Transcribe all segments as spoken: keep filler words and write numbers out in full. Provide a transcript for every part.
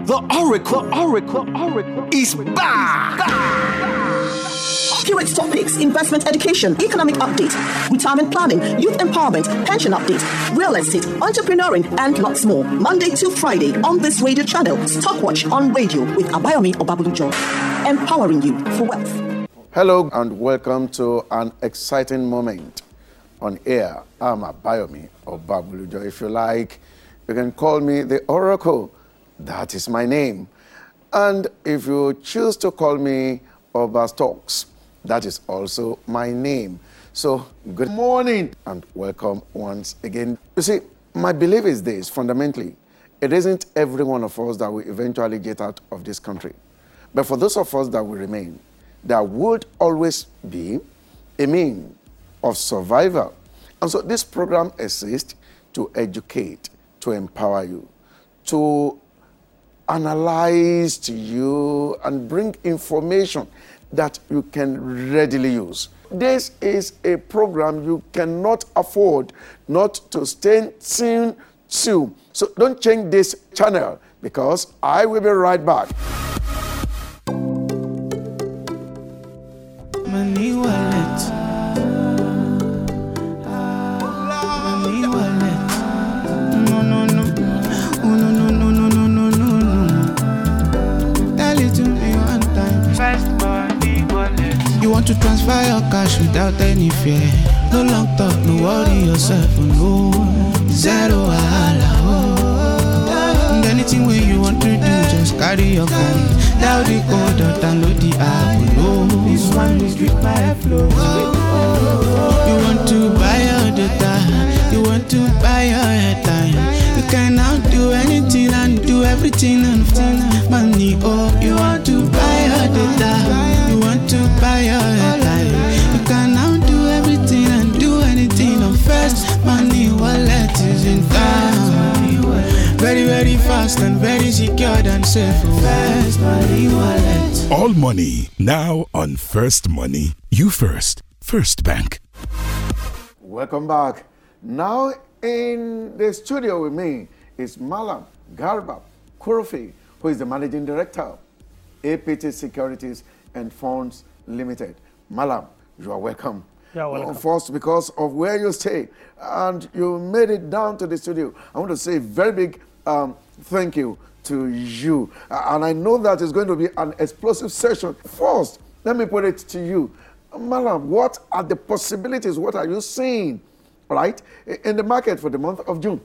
The Oracle, the Oracle, the Oracle is back. Accurate topics, investment education, economic update, retirement planning, youth empowerment, pension update, real estate, entrepreneuring, and lots more. Monday to Friday on this radio channel, Stockwatch on radio with Abayomi Obabulujo, empowering you for wealth. Hello and welcome to an exciting moment on air. I'm Abayomi Obabulujo. If you like, you can call me the Oracle. That is my name. And if you choose to call me Oba Stocks, that is also my name. So good morning and welcome once again. You see, my belief is this, fundamentally, it isn't every one of us that will eventually get out of this country. But for those of us that will remain, there would always be a means of survival. And so this program exists to educate, to empower you, to analyze to you and bring information that you can readily use. This is a program you cannot afford not to stay tuned to. So don't change this channel because I will be right back. Money wallet. Money wallet. No, no, no. Oh, no, no, no, no, no, no, no, no. Tell it to me one time. First money wallet. You want to transfer your cash without any fear. No long talk, no worry yourself, oh no. Zero wahala, oh. And anything where you want to do, just carry your phone. Down the code or download the app, oh. This one is with my flow. You want to buy your data, you want to buy your airtime. You can now do anything and do everything on phone. Money, oh, you want to buy your data, you want to buy your airtime. You can now do everything and do anything on First Money Wallet is in town. Very, very fast and very secure and safe. First Money Wallet. All money now on First Money. You first. First Bank. Welcome back. Now in the studio with me is Malam Garba Kurufi, who is the Managing Director, A P T Securities and Funds Limited. Malam, you are welcome. Yeah, welcome. First, because of where you stay and you made it down to the studio, I want to say a very big um, thank you to you. Uh, and I know that it's going to be an explosive session. First, let me put it to you. Malam, what are the possibilities? What are you seeing, right, in the market for the month of June?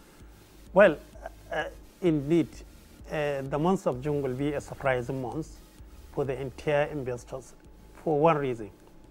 Well, uh, indeed, uh, the month of June will be a surprising month for the entire investors for one reason.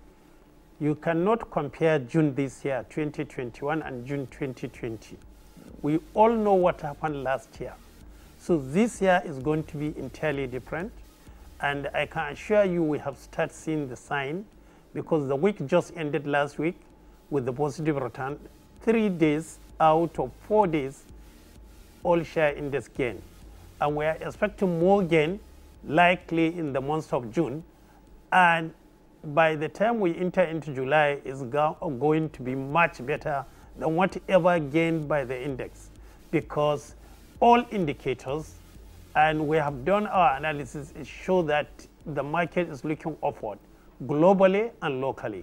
You cannot compare June this year, twenty twenty-one, and June twenty twenty. We all know what happened last year. So this year is going to be entirely different. And I can assure you we have started seeing the sign because the week just ended last week with the positive return. Three days out of four days, all share index gain. And we are expecting more gain likely in the month of June. And by the time we enter into July, it's go going to be much better than whatever gained by the index, because all indicators, and we have done our analysis, it show that the market is looking upward, globally and locally.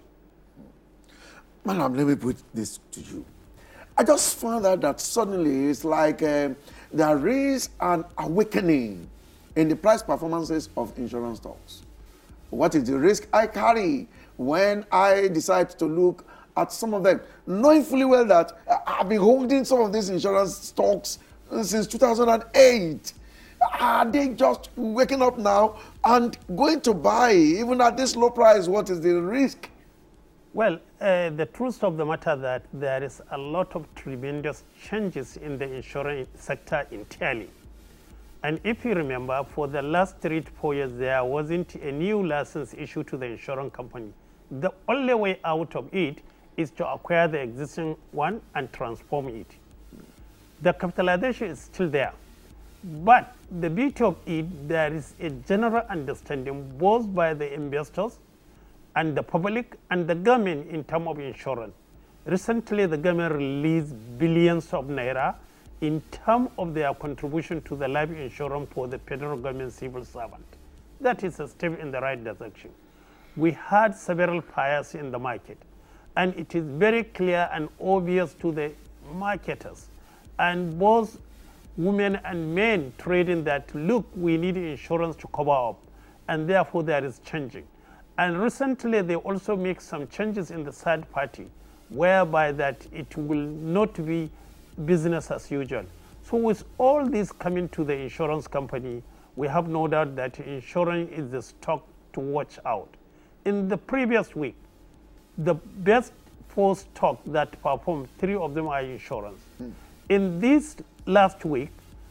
Madam, let me put this to you. I just found out that suddenly it's like uh, there is an awakening in the price performances of insurance stocks. What is the risk I carry when I decide to look at some of them, knowing fully well that I've been holding some of these insurance stocks since two thousand eight. Are they just waking up now and going to buy, even at this low price? What is the risk? Well, uh, the truth of the matter that there is a lot of tremendous changes in the insurance sector entirely. And if you remember, for the last three to four years, there wasn't a new license issued to the insurance company. The only way out of it is to acquire the existing one and transform it. The capitalization is still there. But the beauty of it, there is a general understanding both by the investors and the public and the government in terms of insurance. Recently, the government released billions of naira in terms of their contribution to the life insurance for the federal government civil servant. That is a step in the right direction. We had several fires in the market, and it is very clear and obvious to the marketers and both women and men trading that, look, we need insurance to cover up, and therefore there is changing. And recently they also make some changes in the third party, whereby that it will not be business as usual. So with all this coming to the insurance company, we have no doubt that insurance is the stock to watch out. In the previous week, the best four stocks that performed, three of them are insurance. Hmm. In this last week,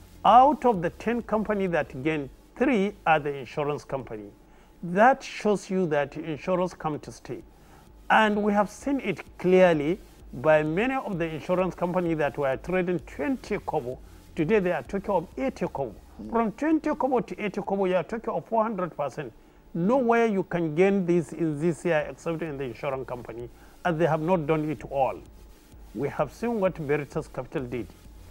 out of the ten companies that gained, three are the insurance company. That shows you that insurance come to stay. And we have seen it clearly by many of the insurance companies that were trading twenty kobo. Today they are talking of eighty kobo. Mm. From twenty kobo to eighty kobo, you are talking of four hundred percent. Nowhere you can gain this in this year except in the insurance company, and they have not done it all. We have seen what Veritas Capital did.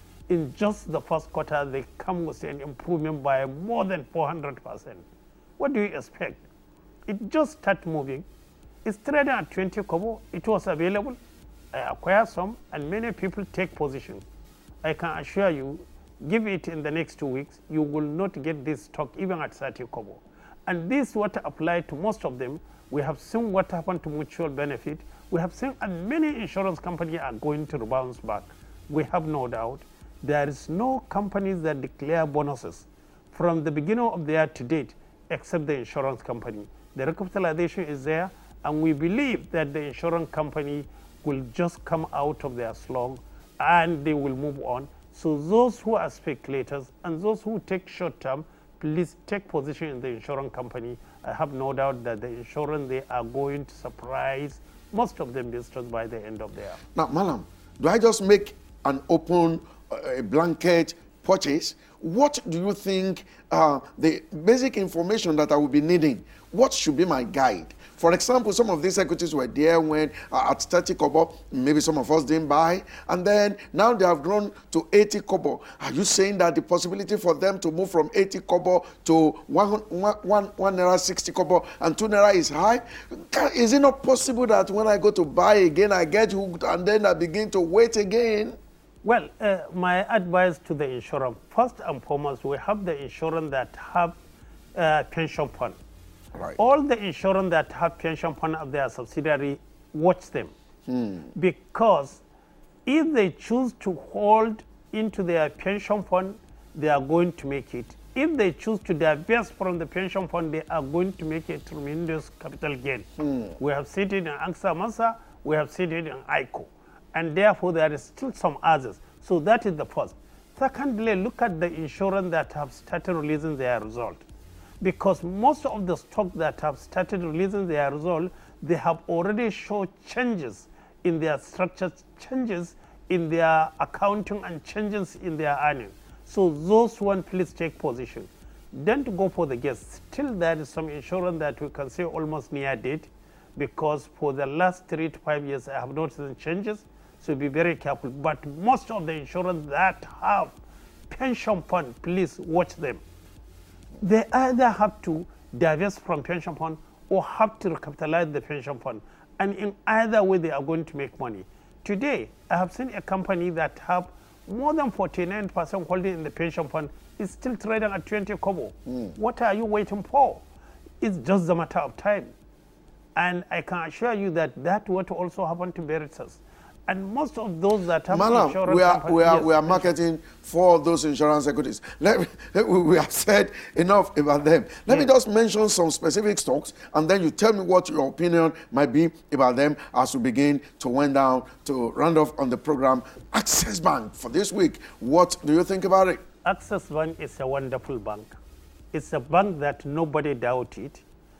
In just the first quarter, they come with an improvement by more than four hundred percent. What do you expect? It just started moving. It's trading at twenty kobo. It was available. I acquired some, and many people take position. I can assure you, give it in the next two weeks, you will not get this stock even at thirty kobo. And this is what applied to most of them. We have seen what happened to mutual benefit. We have seen, and many insurance companies are going to bounce back. We have no doubt. There is no companies that declare bonuses from the beginning of the year to date, except the insurance company. The recapitalization is there, and we believe that the insurance company will just come out of their slog and they will move on. So those who are speculators and those who take short term, please take position in the insurance company. I have no doubt that the insurance, they are going to surprise most of them distressed by the end of the year. Now, Malam, do I just make an open uh, blanket purchase? What do you think uh, the basic information that I will be needing? What should be my guide? For example, some of these equities were there when uh, at thirty kobo, maybe some of us didn't buy, and then now they have grown to eighty kobo. Are you saying that the possibility for them to move from eighty kobo to one, one, one, one naira sixty kobo and two naira is high? Is it not possible that when I go to buy again, I get hooked and then I begin to wait again? Well, uh, my advice to the insurance, first and foremost, we have the insurance that have uh, pension fund. Right. All the insurance that have pension fund of their subsidiary, watch them. Hmm. Because if they choose to hold into their pension fund, they are going to make it. If they choose to divest from the pension fund, they are going to make a tremendous capital gain. Hmm. We have seen it in AXA Mansa, we have seen it in I C O. And therefore, there is still some others. So that is the first. Secondly, look at the insurance that have started releasing their result. Because most of the stocks that have started releasing their result, they have already shown changes in their structure, changes in their accounting, and changes in their earnings. So those one, please take position. Don't go for the guess. Still, there is some insurance that we can say almost near date, because for the last three to five years, I have not seen changes. So be very careful. But most of the insurance that have pension fund, please watch them. They either have to divest from pension fund or have to recapitalize the pension fund. And in either way, they are going to make money. Today, I have seen a company that have more than forty-nine percent holding in the pension fund is still trading at twenty kobo. Mm. What are you waiting for? It's just a matter of time. And I can assure you that that would also happen to Veritas. And most of those that have Malam, insurance we are, companies, we are, yes, we are marketing for those insurance equities. Let me, we have said enough about them. Let yes. me just mention some specific stocks, and then you tell me what your opinion might be about them as we begin to wind down to round off on the program. Access Bank for this week. What do you think about it? Access Bank is a wonderful bank. It's a bank that nobody doubted.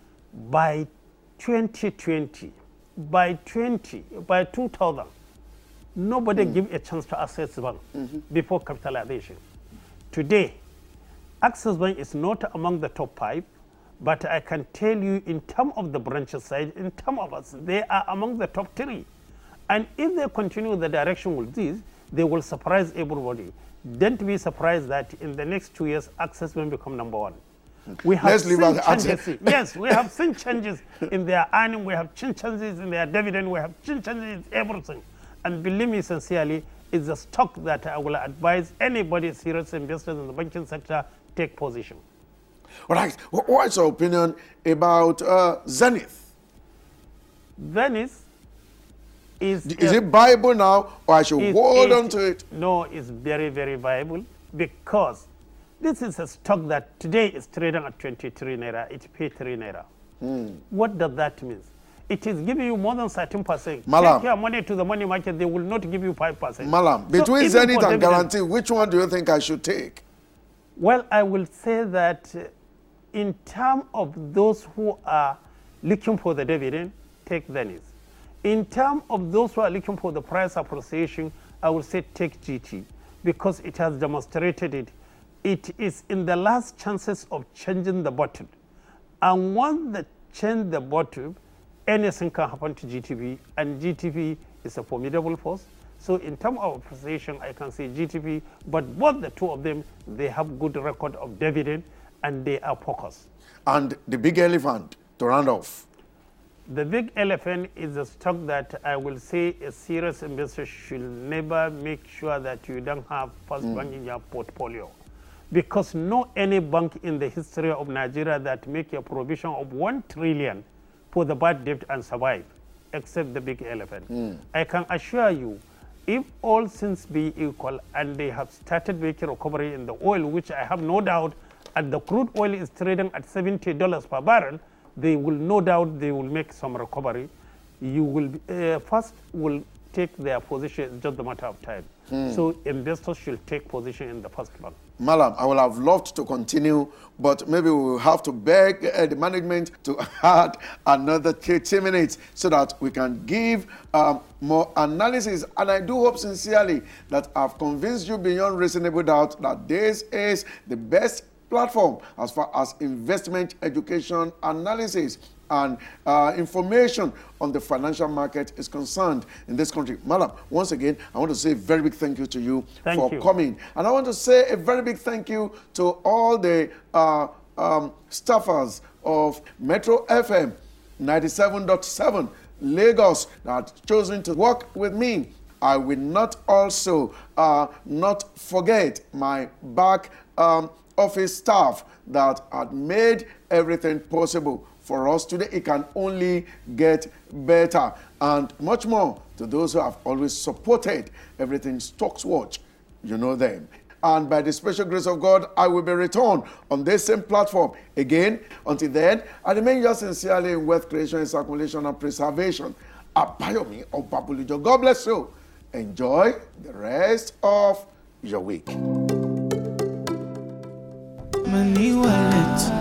By twenty twenty, by twenty, by two thousand, nobody mm. give a chance to Access Bank mm-hmm. before capitalization. Today, Access Bank is not among the top five, but I can tell you in terms of the branches side, in terms of us, they are among the top three. And if they continue the direction with this, they will surprise everybody. don't be surprised that in the next two years, Access will become number one. We have Let's leave seen out changes. Yes, we have seen changes in their earning. We have seen changes in their dividend. We have seen changes in everything. And believe me sincerely, it's a stock that I will advise anybody serious investors in the banking sector take position. All right. What's your opinion about uh, Zenith? Zenith is... Is a, it viable now, or I should it, hold it, on to it? No, it's very, very viable because this is a stock that today is trading at twenty-three naira. It paid three naira. Mm. What does that mean? It is giving you more than thirteen percent. Malam. Take your money to the money market, they will not give you five percent. Malam, between so Zenith and Guarantee, which one do you think I should take? Well, I will say that uh, in terms of those who are looking for the dividend, take Zenith. In terms of those who are looking for the price appreciation, I will say take G T because it has demonstrated it. It is in the last chances of changing the bottom. And once they change the bottom, anything can happen to G T B, and G T B is a formidable force. So in terms of appreciation, I can say G T B, but both the two of them, they have good record of dividend, and they are focused. And the big elephant, to round off. The big elephant is a stock that I will say a serious investor should never make sure that you don't have First mm. Bank in your portfolio. Because no any bank in the history of Nigeria that make a provision of one trillion for the bad debt and survive, except the big elephant. Mm. I can assure you, if all things be equal and they have started making recovery in the oil, which I have no doubt, and the crude oil is trading at seventy dollars per barrel, they will no doubt they will make some recovery. You will uh, first will take their position, it's just a matter of time. Mm. So investors should take position in the First Bank. Malam, I would have loved to continue, but maybe we will have to beg uh, the management to add another thirty minutes so that we can give um, more analysis. And I do hope sincerely that I've convinced you beyond reasonable doubt that this is the best platform as far as investment education analysis and uh, information on the financial market is concerned in this country. Malam, once again, I want to say a very big thank you to you thank for you. coming. And I want to say a very big thank you to all the uh, um, staffers of Metro F M ninety-seven point seven Lagos that have chosen to work with me. I will not also uh, not forget my back um, office staff that had made everything possible for us today. It can only get better. And much more to those who have always supported everything Stocks Watch. You know them. And by the special grace of God, I will be returned on this same platform again. Until then, I remain yours sincerely in wealth creation, circulation, and preservation. Abayomi of Babulujo. God bless you. Enjoy the rest of your week. Money wallet.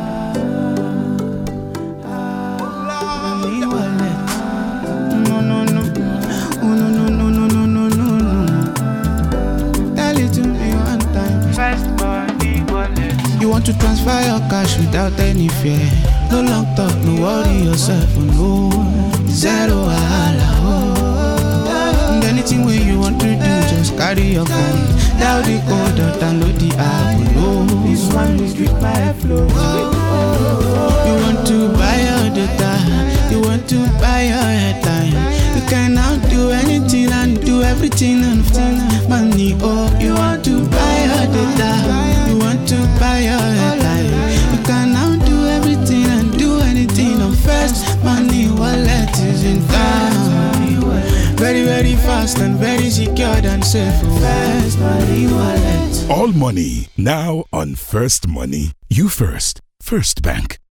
Money wallet. No, no, no. Oh, no, no, no, no, no, no, no, no. Tell it to me one time. First money wallet. You want to transfer your cash without any fear. No long talk, no worry yourself. Oh, no. Zero wahala. Oh. And anything where you want to do, just carry your phone. Down the code or download the app. Oh, this one is with my flow. You want to buy your data, you want to buy your airtime. You can now do anything and do everything and find money. Oh, you want to buy your data, you want to buy your airtime. You can now do everything and do anything on First Money Wallet is in town. Very, very fast and very secure and safe. First Money Wallet. All money now on First Money. You first. First Bank.